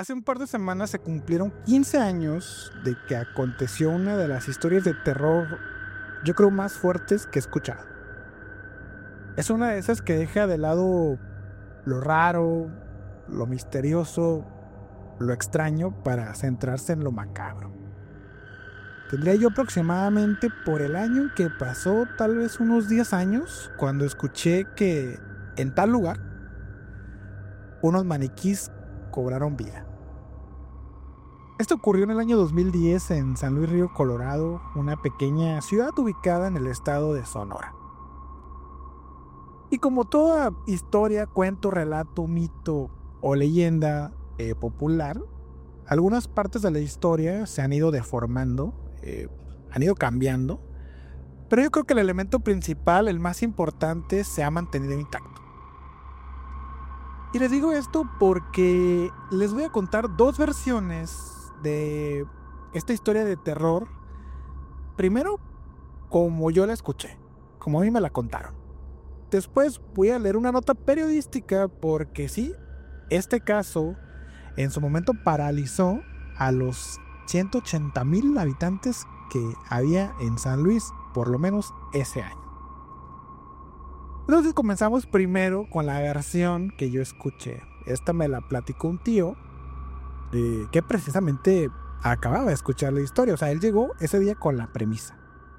Hace un par de semanas se cumplieron 15 años de que aconteció una de las historias de terror, yo creo, más fuertes que he escuchado. Es una de esas que deja de lado lo raro, lo misterioso, lo extraño para centrarse en lo macabro. Tendría yo aproximadamente por el año en que pasó, tal vez unos 10 años, cuando escuché que en tal lugar unos maniquís cobraron vida. Esto ocurrió en el año 2010 en San Luis Río Colorado, una pequeña ciudad ubicada en el estado de Sonora. Y como toda historia, cuento, relato, mito o leyenda popular, algunas partes de la historia se han ido deformando, han ido cambiando, pero yo creo que el elemento principal, el más importante, se ha mantenido intacto. Y les digo esto porque les voy a contar dos versiones de esta historia de terror. Primero, como yo la escuché, como a mí me la contaron. Después voy a leer una nota periodística porque sí, este caso en su momento paralizó a los 180,000 habitantes que había en San Luis, por lo menos ese año. Entonces comenzamos primero con la versión que yo escuché. Esta me la platicó un tío que precisamente acababa de escuchar la historia. O sea, él llegó ese día con la premisa.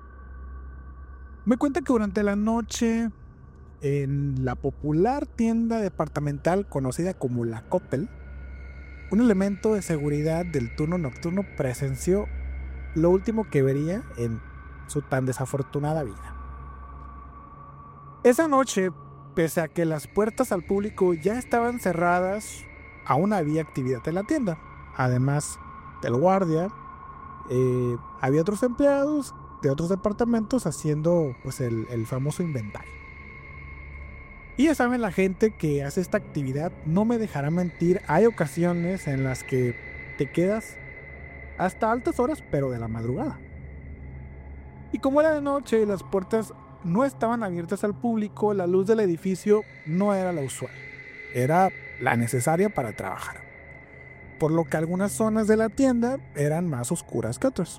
Me cuenta que durante la noche, en la popular tienda departamental conocida como La Coppel, un elemento de seguridad del turno nocturno presenció lo último que vería en su tan desafortunada vida. Esa noche, pese a que las puertas al público ya estaban cerradas, aún había actividad en la tienda. Además del guardia, había otros empleados de otros departamentos haciendo pues el famoso inventario. Y ya saben, la gente que hace esta actividad no me dejará mentir, hay ocasiones en las que te quedas hasta altas horas, pero de la madrugada. Y como era de noche y las puertas no estaban abiertas al público, la luz del edificio no era la usual, era la necesaria para trabajar, por lo que algunas zonas de la tienda eran más oscuras que otras.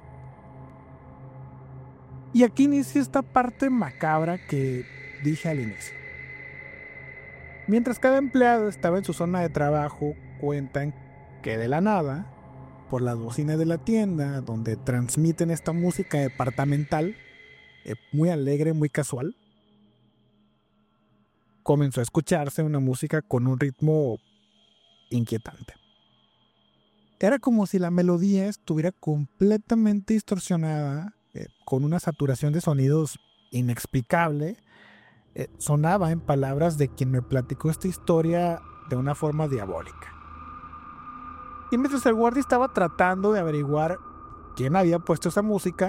Y aquí inicia esta parte macabra que dije al inicio. Mientras cada empleado estaba en su zona de trabajo, cuentan que de la nada, por las bocinas de la tienda, donde transmiten esta música departamental, muy alegre, muy casual, comenzó a escucharse una música con un ritmo inquietante. Era como si la melodía estuviera completamente distorsionada, con una saturación de sonidos inexplicable. Sonaba en palabras de quien me platicó esta historia de una forma diabólica. Y mientras el guardia estaba tratando de averiguar quién había puesto esa música,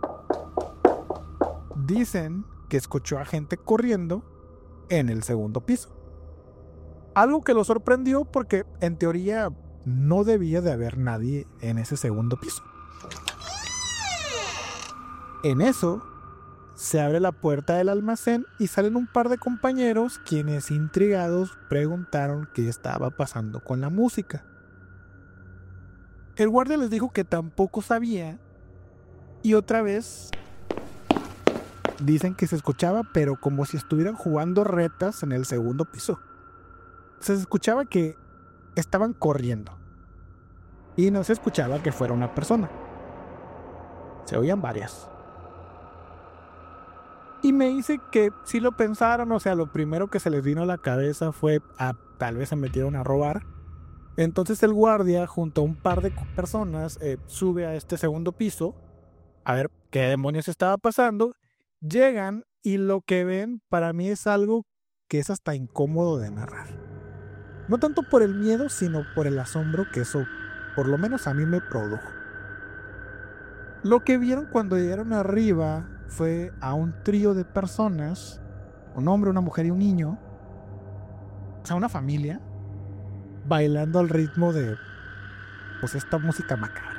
dicen que escuchó a gente corriendo en el segundo piso. Algo que lo sorprendió porque en teoría no debía de haber nadie en ese segundo piso. En eso se abre la puerta del almacén y salen un par de compañeros quienes, intrigados, preguntaron qué estaba pasando con la música. El guardia les dijo que tampoco sabía y otra vez dicen que se escuchaba, pero como si estuvieran jugando retas en el segundo piso. Se escuchaba que estaban corriendo y no se escuchaba que fuera una persona. Se oían varias. Y me dice que si lo pensaron, o sea, lo primero que se les vino a la cabeza fue, tal vez se metieron a robar. Entonces el guardia, junto a un par de personas, sube a este segundo piso a ver qué demonios estaba pasando. Llegan y lo que ven para mí es algo que es hasta incómodo de narrar. No tanto por el miedo, sino por el asombro que eso, por lo menos a mí, me produjo. Lo que vieron cuando llegaron arriba fue a un trío de personas, un hombre, una mujer y un niño, o sea, una familia, bailando al ritmo de pues esta música macabra,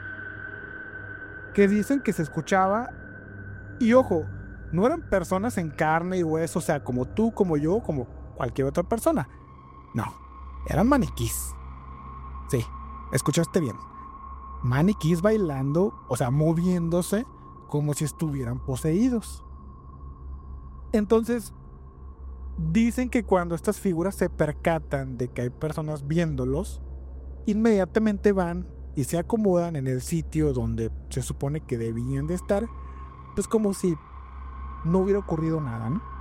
que dicen que se escuchaba. Y ojo, no eran personas en carne y hueso, o sea, como tú, como yo, como cualquier otra persona. No, eran maniquís. Sí, Escuchaste bien. Maniquís bailando, o sea, moviéndose como si estuvieran poseídos. Entonces, dicen que cuando estas figuras se percatan de que hay personas viéndolos, inmediatamente van y se acomodan en el sitio donde se supone que debían de estar, pues como si no hubiera ocurrido nada, ¿no?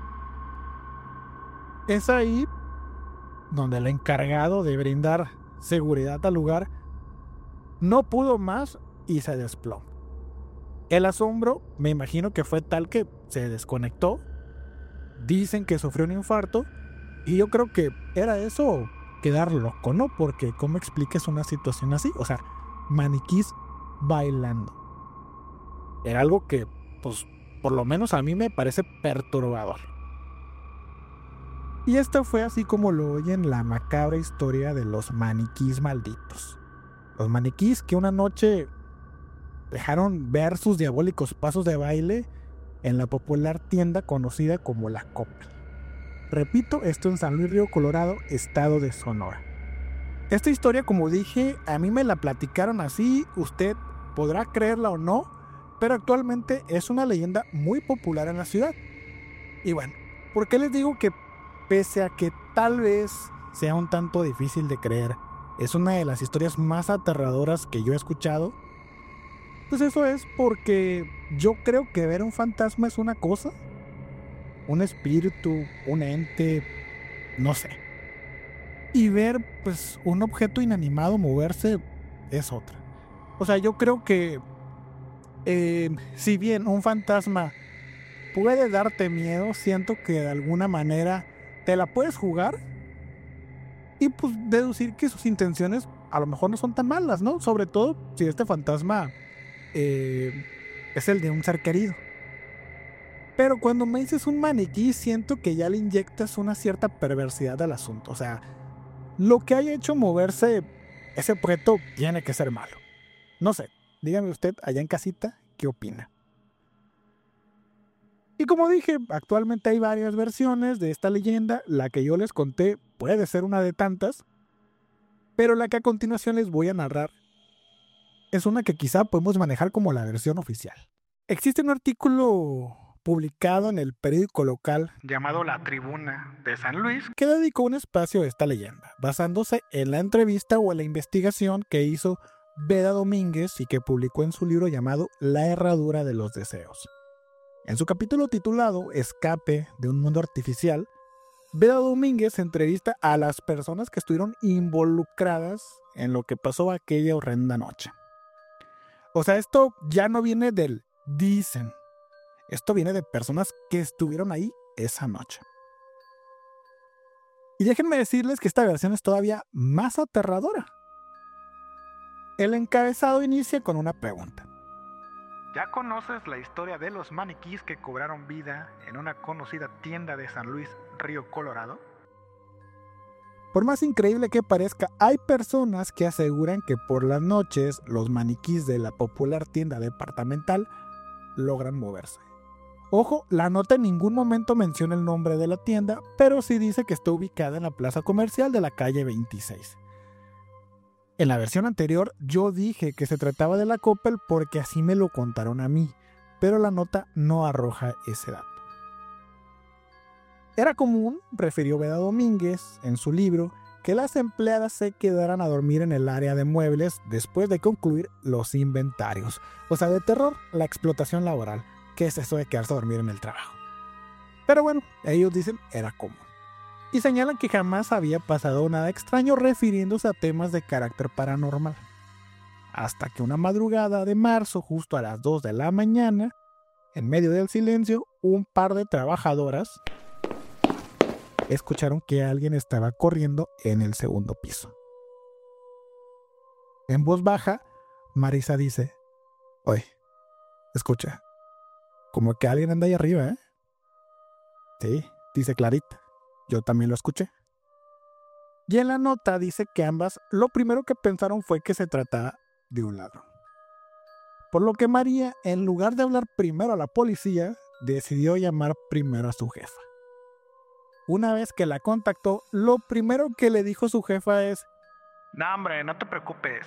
Es ahí donde el encargado de brindar seguridad al lugar no pudo más y se desplomó. El asombro, me imagino que fue tal que se desconectó. Dicen que sufrió un infarto y yo creo que era eso, quedar loco, ¿no? Porque ¿cómo explicas una situación así? O sea, maniquís bailando. Era algo que, pues, por lo menos a mí me parece perturbador. Y esta fue, así como lo oyen, la macabra historia de los maniquís malditos. Los maniquís que una noche dejaron ver sus diabólicos pasos de baile en la popular tienda conocida como La Coppel. Repito, esto en San Luis Río Colorado, estado de Sonora. Esta historia, como dije, a mí me la platicaron así, usted podrá creerla o no, pero actualmente es una leyenda muy popular en la ciudad. Y bueno, ¿por qué les digo que pese a que tal vez sea un tanto difícil de creer, es una de las historias más aterradoras que yo he escuchado? Pues eso es porque yo creo que ver un fantasma es una cosa, un espíritu, un ente, no sé. Y ver pues un objeto inanimado moverse es otra. O sea, yo creo que si bien un fantasma puede darte miedo, siento que de alguna manera te la puedes jugar y pues deducir que sus intenciones a lo mejor no son tan malas, ¿no? Sobre todo si este fantasma es el de un ser querido. Pero cuando me dices un maniquí, siento que ya le inyectas una cierta perversidad al asunto. O sea, lo que haya hecho moverse ese objeto tiene que ser malo. No sé, dígame usted allá en casita, ¿qué opina? Y como dije, actualmente hay varias versiones de esta leyenda. La que yo les conté puede ser una de tantas, pero la que a continuación les voy a narrar es una que quizá podemos manejar como la versión oficial. Existe un artículo publicado en el periódico local llamado La Tribuna de San Luis que dedicó un espacio a esta leyenda, basándose en la entrevista o en la investigación que hizo Beda Domínguez y que publicó en su libro llamado La Herradura de los Deseos. En su capítulo titulado Escape de un mundo artificial, Beda Domínguez entrevista a las personas que estuvieron involucradas en lo que pasó aquella horrenda noche. O sea, esto ya no viene del dicen. Esto viene de personas que estuvieron ahí esa noche. Y déjenme decirles que esta versión es todavía más aterradora. El encabezado inicia con una pregunta. ¿Ya conoces la historia de los maniquís que cobraron vida en una conocida tienda de San Luis, Río Colorado? Por más increíble que parezca, hay personas que aseguran que por las noches los maniquís de la popular tienda departamental logran moverse. Ojo, la nota en ningún momento menciona el nombre de la tienda, pero sí dice que está ubicada en la plaza comercial de la calle 26. En la versión anterior yo dije que se trataba de la Coppel porque así me lo contaron a mí, pero la nota no arroja ese dato. Era común, refirió Beda Domínguez en su libro, que las empleadas se quedaran a dormir en el área de muebles después de concluir los inventarios. O sea, de terror, la explotación laboral. ¿Qué es eso de quedarse a dormir en el trabajo? Pero bueno, ellos dicen era común. Y señalan que jamás había pasado nada extraño refiriéndose a temas de carácter paranormal. Hasta que una madrugada de marzo, justo a las 2 de la mañana, en medio del silencio, un par de trabajadoras escucharon que alguien estaba corriendo en el segundo piso. En voz baja, Marisa dice, oye, escucha, como que alguien anda ahí arriba, ¿eh? Sí, dice Clarita. Yo también lo escuché. Y en la nota dice que ambas lo primero que pensaron fue que se trataba de un ladrón. Por lo que María, en lugar de hablar primero a la policía, decidió llamar primero a su jefa. Una vez que la contactó, lo primero que le dijo su jefa es: no, hombre, no te preocupes.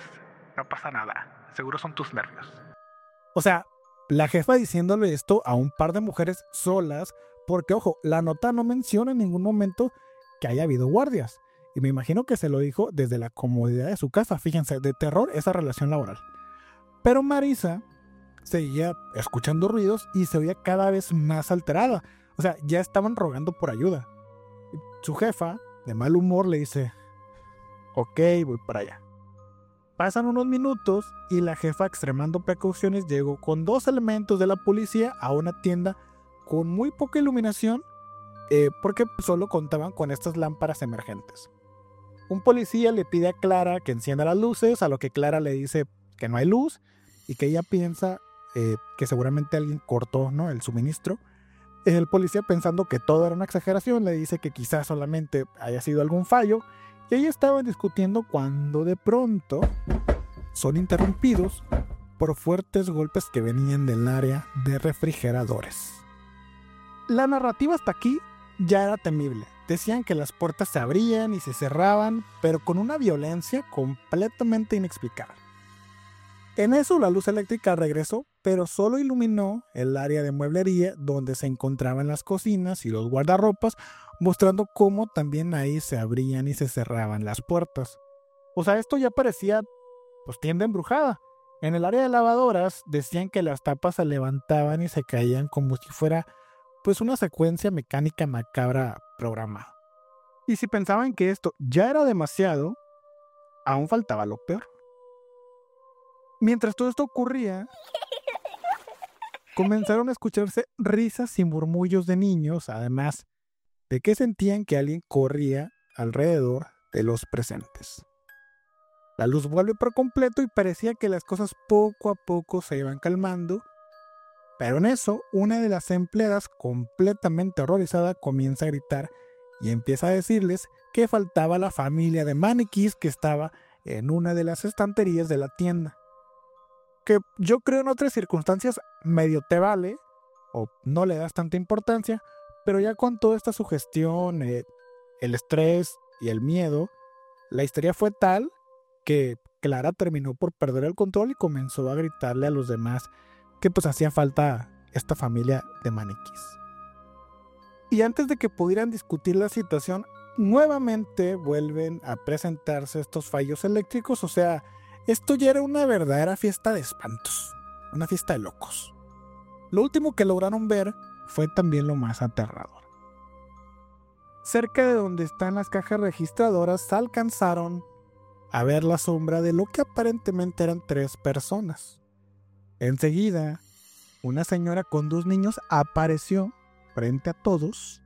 no pasa nada, seguro son tus nervios. O sea, la jefa diciéndole esto a un par de mujeres solas, porque ojo, la nota no menciona en ningún momento que haya habido guardias. Y me imagino que se lo dijo desde la comodidad de su casa. Fíjense, de terror esa relación laboral. Pero Marisa seguía escuchando ruidos y se oía cada vez más alterada. O sea, ya estaban rogando por ayuda. Su jefa, de mal humor, le dice: ok, voy para allá. Pasan unos minutos y la jefa, extremando precauciones, llegó con 2 elementos de la policía a una tienda con muy poca iluminación, porque solo contaban con estas lámparas emergentes. Un policía le pide a Clara que encienda las luces, a lo que Clara le dice que no hay luz y que ella piensa que seguramente alguien cortó, ¿no?, el suministro. El policía, pensando que todo era una exageración, le dice que quizás solamente haya sido algún fallo, y ahí estaban discutiendo cuando de pronto son interrumpidos por fuertes golpes que venían del área de refrigeradores. La narrativa hasta aquí ya era temible. Decían que las puertas se abrían y se cerraban, pero con una violencia completamente inexplicable. En eso la luz eléctrica regresó, pero solo iluminó el área de mueblería donde se encontraban las cocinas y los guardarropas, mostrando cómo también ahí se abrían y se cerraban las puertas. O sea, esto ya parecía pues tienda embrujada. En el área de lavadoras decían que las tapas se levantaban y se caían como si fuera pues una secuencia mecánica macabra programada. Y si pensaban que esto ya era demasiado, aún faltaba lo peor. Mientras todo esto ocurría, comenzaron a escucharse risas y murmullos de niños, además de que sentían que alguien corría alrededor de los presentes. La luz vuelve por completo y parecía que las cosas poco a poco se iban calmando, pero en eso una de las empleadas, completamente horrorizada, comienza a gritar y empieza a decirles que faltaba la familia de maniquís que estaba en una de las estanterías de la tienda. Que yo creo en otras circunstancias medio te vale o no le das tanta importancia, pero ya con toda esta sugestión, el estrés y el miedo, la histeria fue tal que Clara terminó por perder el control y comenzó a gritarle a los demás que pues hacía falta esta familia de maniquís. Y antes de que pudieran discutir la situación, nuevamente vuelven a presentarse estos fallos eléctricos. O sea, esto ya era una verdadera fiesta de espantos, una fiesta de locos. Lo último que lograron ver fue también lo más aterrador. Cerca de donde están las cajas registradoras alcanzaron a ver la sombra de lo que aparentemente eran 3 personas. Enseguida, una señora con 2 niños apareció frente a todos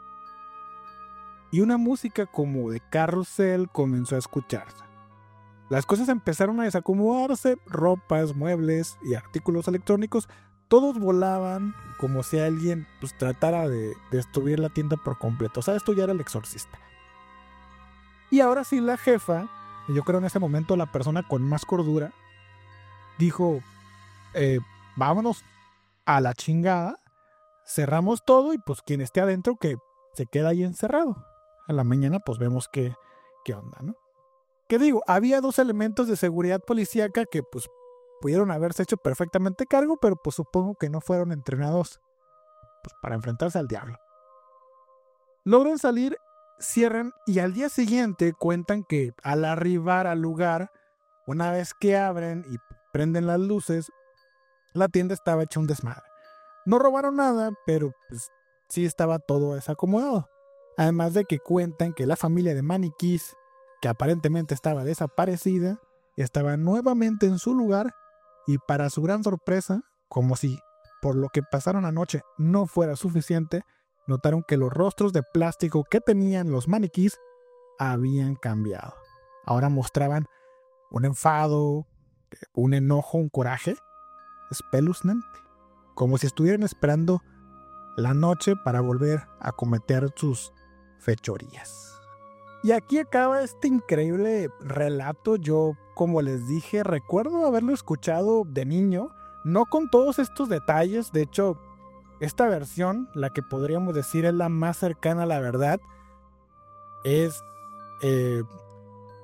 y una música como de carrusel comenzó a escucharse. Las cosas empezaron a desacomodarse, ropas, muebles y artículos electrónicos, todos volaban como si alguien pues tratara de destruir la tienda por completo. O sea, esto ya era el exorcista. Y ahora sí la jefa, yo creo en ese momento la persona con más cordura, dijo: vámonos a la chingada, cerramos todo y pues quien esté adentro que se queda ahí encerrado. A la mañana pues vemos qué onda, ¿no? ¿Qué digo? Había 2 elementos de seguridad policíaca que pues pudieron haberse hecho perfectamente cargo, pero pues supongo que no fueron entrenados pues para enfrentarse al diablo. Logran salir, cierran y al día siguiente cuentan que al arribar al lugar, una vez que abren y prenden las luces, la tienda estaba hecha un desmadre. No robaron nada, pero pues sí estaba todo desacomodado. Además de que cuentan que la familia de maniquís, que aparentemente estaba desaparecida, estaba nuevamente en su lugar y para su gran sorpresa, como si por lo que pasaron anoche no fuera suficiente, notaron que los rostros de plástico que tenían los maniquís habían cambiado. Ahora mostraban un enfado, un enojo, un coraje espeluznante, como si estuvieran esperando la noche para volver a cometer sus fechorías. Y aquí acaba este increíble relato. Yo, como les dije, recuerdo haberlo escuchado de niño, no con todos estos detalles. De hecho, esta versión, la que podríamos decir es la más cercana a la verdad, es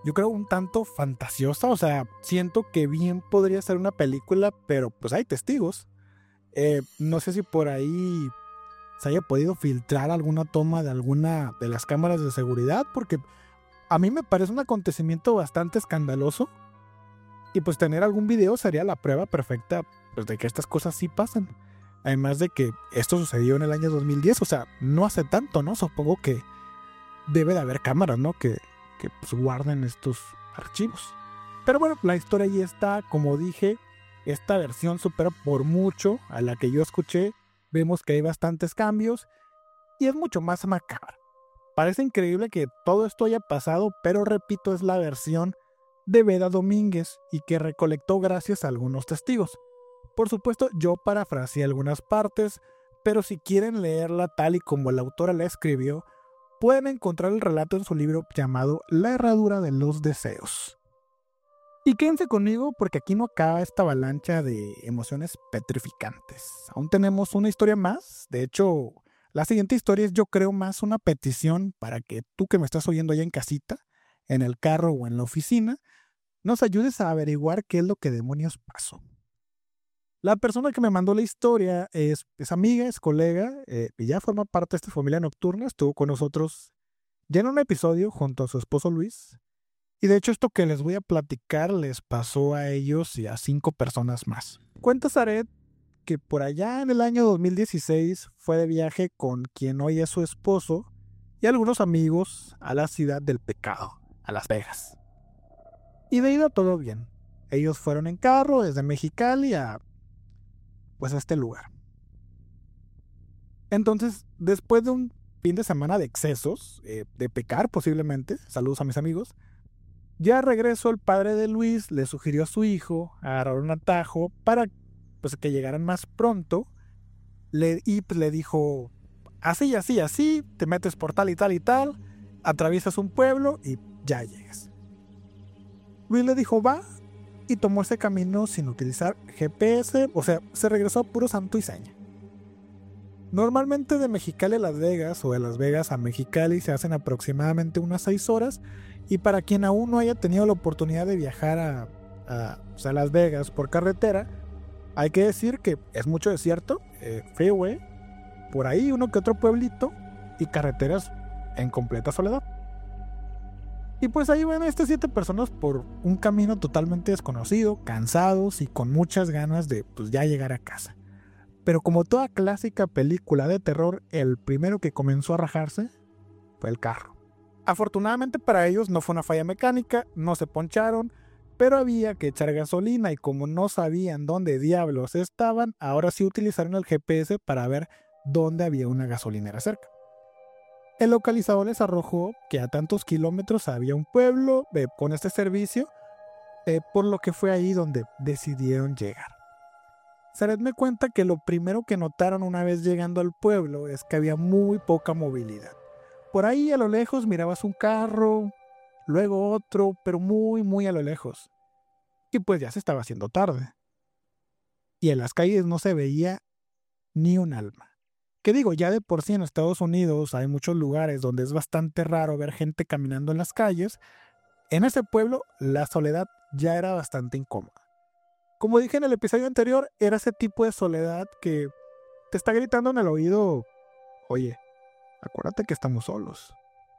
yo creo, un tanto fantasiosa. O sea, siento que bien podría ser una película, pero pues hay testigos. No sé si por ahí se haya podido filtrar alguna toma de alguna de las cámaras de seguridad, porque a mí me parece un acontecimiento bastante escandaloso. Y pues tener algún video sería la prueba perfecta, pues, de que estas cosas sí pasan. Además de que esto sucedió en el año 2010, o sea, no hace tanto, ¿no? Supongo que debe de haber cámaras, ¿no? Que pues, guarden estos archivos. Pero bueno, la historia ahí está. Como dije, esta versión supera por mucho a la que yo escuché. Vemos que hay bastantes cambios y es mucho más macabra. Parece increíble que todo esto haya pasado, pero repito, es la versión de Veda Domínguez y que recolectó gracias a algunos testigos. Por supuesto, yo parafraseé algunas partes, pero si quieren leerla tal y como la autora la escribió, pueden encontrar el relato en su libro llamado La herradura de los deseos. Y quédense conmigo porque aquí no acaba esta avalancha de emociones petrificantes. Aún tenemos una historia más. De hecho, la siguiente historia es, yo creo, más una petición para que tú que me estás oyendo allá en casita, en el carro o en la oficina, nos ayudes a averiguar qué es lo que demonios pasó. La persona que me mandó la historia es amiga, es colega, y ya forma parte de esta familia nocturna. Estuvo con nosotros ya en un episodio junto a su esposo Luis. Y de hecho esto que les voy a platicar les pasó a ellos y a 5 personas más. Cuenta Zaret que por allá en el año 2016 fue de viaje con quien hoy es su esposo y algunos amigos a la ciudad del pecado, a Las Vegas. Y de ida todo bien. Ellos fueron en carro desde Mexicali a este lugar. Entonces, después de un fin de semana de excesos, de pecar posiblemente, saludos a mis amigos, ya regreso el padre de Luis le sugirió a su hijo agarrar un atajo para pues que llegaran más pronto, y pues le dijo, así, así, así, te metes por tal y tal y tal, atraviesas un pueblo y ya llegas. Luis le dijo, va, y tomó ese camino sin utilizar GPS, o sea, se regresó a puro santo y seña. Normalmente de Mexicali a Las Vegas o de Las Vegas a Mexicali se hacen aproximadamente unas 6 horas, y para quien aún no haya tenido la oportunidad de viajar a Las Vegas por carretera, hay que decir que es mucho desierto, freeway, por ahí uno que otro pueblito y carreteras en completa soledad. Y pues ahí van estas 7 personas por un camino totalmente desconocido, cansados y con muchas ganas de pues ya llegar a casa. Pero como toda clásica película de terror, el primero que comenzó a rajarse fue el carro. Afortunadamente para ellos no fue una falla mecánica, no se poncharon, pero había que echar gasolina y como no sabían dónde diablos estaban, ahora sí utilizaron el GPS para ver dónde había una gasolinera cerca. El localizador les arrojó que a tantos kilómetros había un pueblo con este servicio, por lo que fue ahí donde decidieron llegar. Zaret me cuenta que lo primero que notaron una vez llegando al pueblo es que había muy poca movilidad. Por ahí a lo lejos mirabas un carro, luego otro, pero muy muy a lo lejos. Y pues ya se estaba haciendo tarde. Y en las calles no se veía ni un alma. Que digo, ya de por sí en Estados Unidos hay muchos lugares donde es bastante raro ver gente caminando en las calles. En ese pueblo la soledad ya era bastante incómoda. Como dije en el episodio anterior, era ese tipo de soledad que te está gritando en el oído, oye, acuérdate que estamos solos.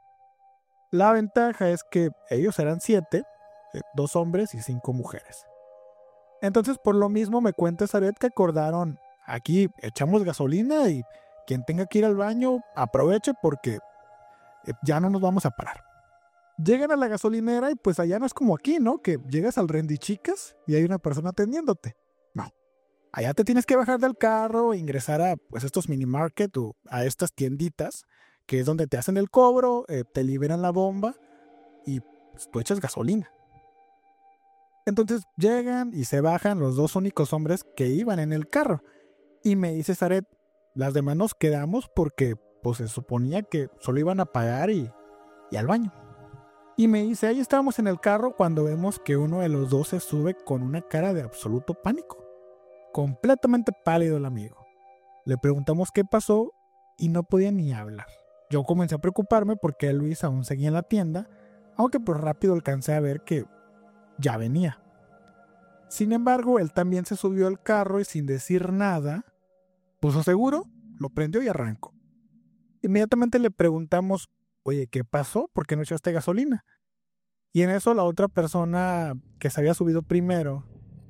La ventaja es que ellos eran 7, 2 hombres y 5 mujeres. Entonces por lo mismo me cuenta Zaret que acordaron, aquí echamos gasolina y quien tenga que ir al baño aproveche porque ya no nos vamos a parar. Llegan a la gasolinera y pues allá no es como aquí, ¿no? Que llegas al Rendichicas y hay una persona atendiéndote. No. Allá te tienes que bajar del carro e ingresar a pues estos mini market o a estas tienditas, que es donde te hacen el cobro, te liberan la bomba y pues, tú echas gasolina. Entonces llegan y se bajan los 2 únicos hombres que iban en el carro. Y me dice Zaret, las demás nos quedamos porque pues se suponía que solo iban a pagar y al baño. Y me dice, ahí estábamos en el carro cuando vemos que uno de los 2 se sube con una cara de absoluto pánico. Completamente pálido el amigo. Le preguntamos qué pasó y no podía ni hablar. Yo comencé a preocuparme porque Luis aún seguía en la tienda, aunque pues rápido alcancé a ver que ya venía. Sin embargo, él también se subió al carro y sin decir nada, puso seguro, lo prendió y arrancó. Inmediatamente le preguntamos, oye, ¿qué pasó? ¿Por qué no echaste gasolina? Y en eso la otra persona que se había subido primero,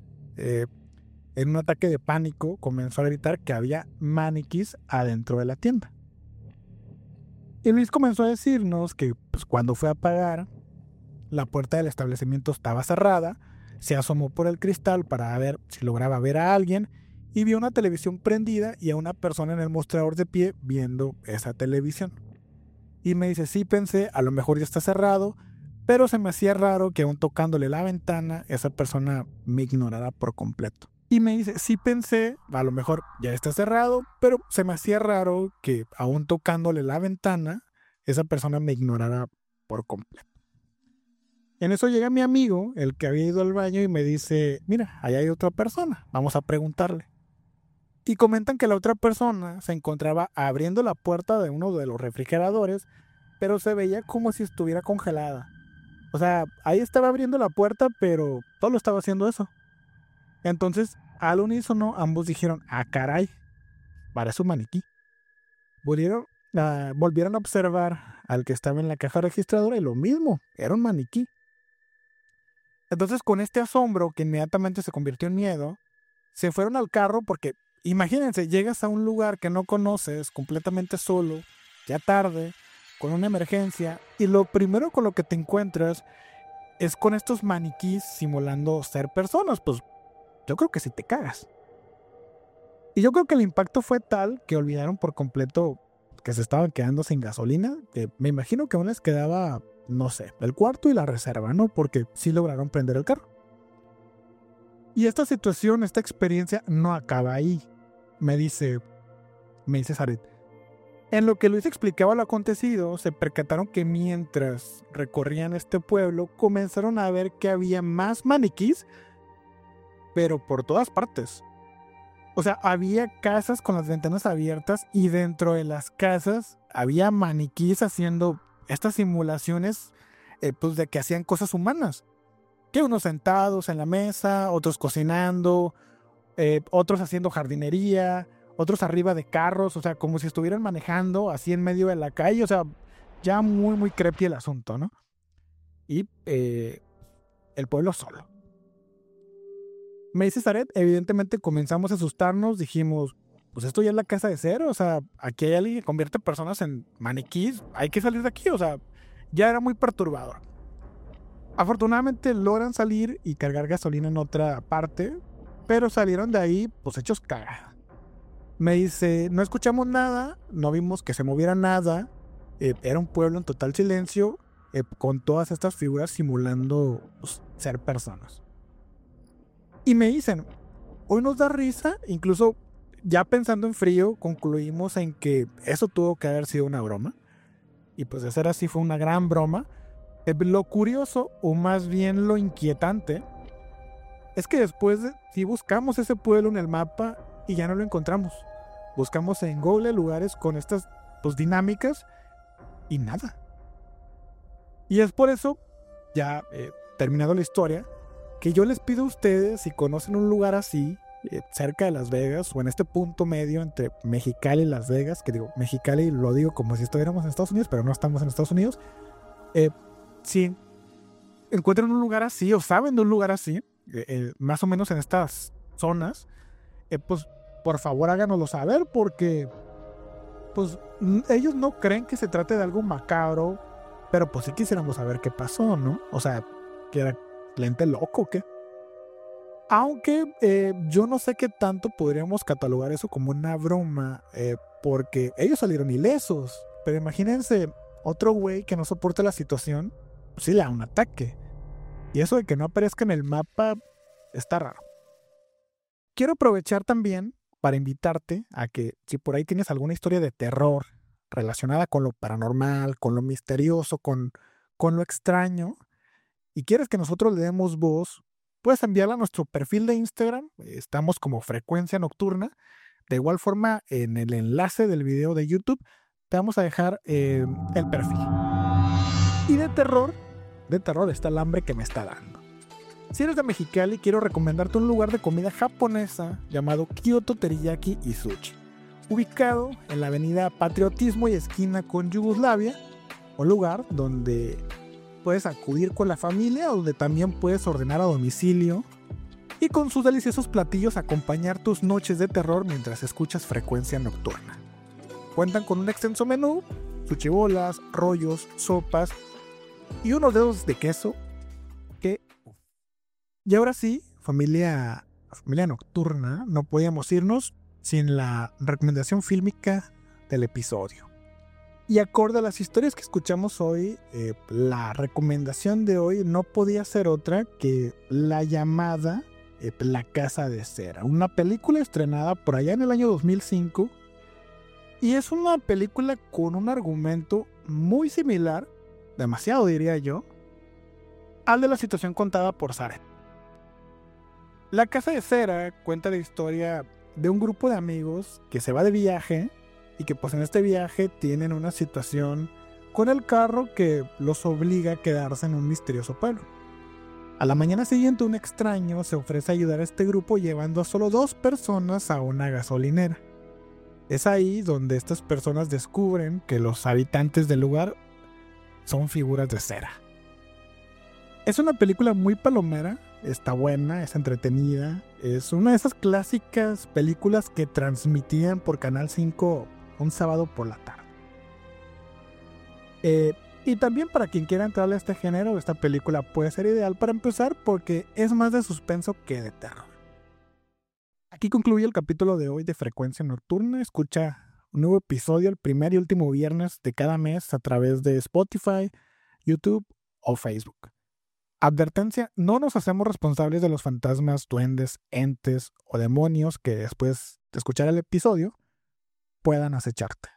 en un ataque de pánico, comenzó a gritar que había maniquís adentro de la tienda. Y Luis comenzó a decirnos que pues, cuando fue a pagar, la puerta del establecimiento estaba cerrada, se asomó por el cristal para ver si lograba ver a alguien y vio una televisión prendida y a una persona en el mostrador de pie viendo esa televisión. Y me dice, sí pensé, a lo mejor ya está cerrado, pero se me hacía raro que aún tocándole la ventana, esa persona me ignorara por completo. Y me dice, sí pensé, a lo mejor ya está cerrado, pero se me hacía raro que aún tocándole la ventana, esa persona me ignorara por completo. En eso llega mi amigo, el que había ido al baño, y me dice, mira, allá hay otra persona, vamos a preguntarle. Y comentan que la otra persona se encontraba abriendo la puerta de uno de los refrigeradores, pero se veía como si estuviera congelada. O sea, ahí estaba abriendo la puerta, pero solo estaba haciendo eso. Entonces, al unísono, ambos dijeron, ah, caray, parece un maniquí. Volvieron a observar al que estaba en la caja registradora y lo mismo, era un maniquí. Entonces, con este asombro que inmediatamente se convirtió en miedo, se fueron al carro porque, imagínense, llegas a un lugar que no conoces, completamente solo, ya tarde, con una emergencia, y lo primero con lo que te encuentras es con estos maniquís simulando ser personas. Pues yo creo que sí te cagas. Y yo creo que el impacto fue tal que olvidaron por completo que se estaban quedando sin gasolina, que me imagino que aún les quedaba, no sé, el cuarto y la reserva, ¿no? Porque sí lograron prender el carro. Y esta situación, esta experiencia no acaba ahí. Me dice Zaret. En lo que Luis explicaba lo acontecido, se percataron que mientras recorrían este pueblo, comenzaron a ver que había más maniquís, pero por todas partes. O sea, había casas con las ventanas abiertas y dentro de las casas había maniquís haciendo estas simulaciones pues de que hacían cosas humanas. Que unos sentados en la mesa, otros cocinando, otros haciendo jardinería, otros arriba de carros, o sea, como si estuvieran manejando así en medio de la calle, o sea, ya muy, muy creepy el asunto, ¿no? Y el pueblo solo. Me dice Zaret, evidentemente comenzamos a asustarnos, dijimos, pues esto ya es la casa de cero, o sea, aquí hay alguien que convierte personas en maniquís, hay que salir de aquí, o sea, ya era muy perturbador. Afortunadamente logran salir y cargar gasolina en otra parte, pero salieron de ahí pues hechos cagada. Me dice, no escuchamos nada, no vimos que se moviera nada, era un pueblo en total silencio, con todas estas figuras simulando pues, ser personas. Y me dicen, hoy nos da risa, incluso ya pensando en frío, concluimos en que eso tuvo que haber sido una broma. Y pues de ser así fue una gran broma. Lo curioso, o más bien lo inquietante, es que después si buscamos ese pueblo en el mapa y ya no lo encontramos. Buscamos en Google lugares con estas pues, dinámicas y nada. Y es por eso, ya terminado la historia, que yo les pido a ustedes, si conocen un lugar así, cerca de Las Vegas, o en este punto medio entre Mexicali y Las Vegas, que digo, Mexicali lo digo como si estuviéramos en Estados Unidos, pero no estamos en Estados Unidos, si encuentran un lugar así, o saben de un lugar así, más o menos en estas zonas, pues por favor háganoslo saber, porque pues ellos no creen que se trate de algo macabro, pero pues sí quisiéramos saber qué pasó, ¿no? O sea, que era lente loco o qué. Aunque yo no sé qué tanto podríamos catalogar eso como una broma, porque ellos salieron ilesos. Pero imagínense otro güey que no soporta la situación, pues sí le da un ataque. Y eso de que no aparezca en el mapa está raro. Quiero aprovechar también para invitarte a que si por ahí tienes alguna historia de terror relacionada con lo paranormal, con lo misterioso, con lo extraño, y quieres que nosotros le demos voz, puedes enviarla a nuestro perfil de Instagram. Estamos como Frecuencia Nocturna. De igual forma, en el enlace del video de YouTube te vamos a dejar el perfil. Y de terror, de terror está el hambre que me está dando. Si eres de Mexicali, quiero recomendarte un lugar de comida japonesa llamado Kyoto Teriyaki y Sushi, ubicado en la avenida Patriotismo y esquina con Yugoslavia, un lugar donde puedes acudir con la familia o donde también puedes ordenar a domicilio y con sus deliciosos platillos acompañar tus noches de terror mientras escuchas Frecuencia Nocturna. Cuentan con un extenso menú, sushi bolas, rollos, sopas y unos dedos de queso que... Y ahora sí, familia nocturna, no podíamos irnos sin la recomendación fílmica del episodio. Y acorde a las historias que escuchamos hoy, la recomendación de hoy no podía ser otra que la llamada La Casa de Cera, una película estrenada por allá en el año 2005, y es una película con un argumento muy similar, demasiado diría yo, al de la situación contada por Sarah. La Casa de Cera cuenta la historia de un grupo de amigos que se va de viaje y que pues en este viaje tienen una situación con el carro que los obliga a quedarse en un misterioso pueblo. A la mañana siguiente un extraño se ofrece a ayudar a este grupo llevando a solo 2 personas a una gasolinera. Es ahí donde estas personas descubren que los habitantes del lugar son figuras de cera. Es una película muy palomera, está buena, es entretenida, es una de esas clásicas películas que transmitían por Canal 5 un sábado por la tarde. Y también para quien quiera entrarle a este género, esta película puede ser ideal para empezar porque es más de suspenso que de terror. Aquí concluye el capítulo de hoy de Frecuencia Nocturna. Escucha un nuevo episodio el primer y último viernes de cada mes a través de Spotify, YouTube o Facebook. Advertencia, no nos hacemos responsables de los fantasmas, duendes, entes o demonios que después de escuchar el episodio puedan acecharte.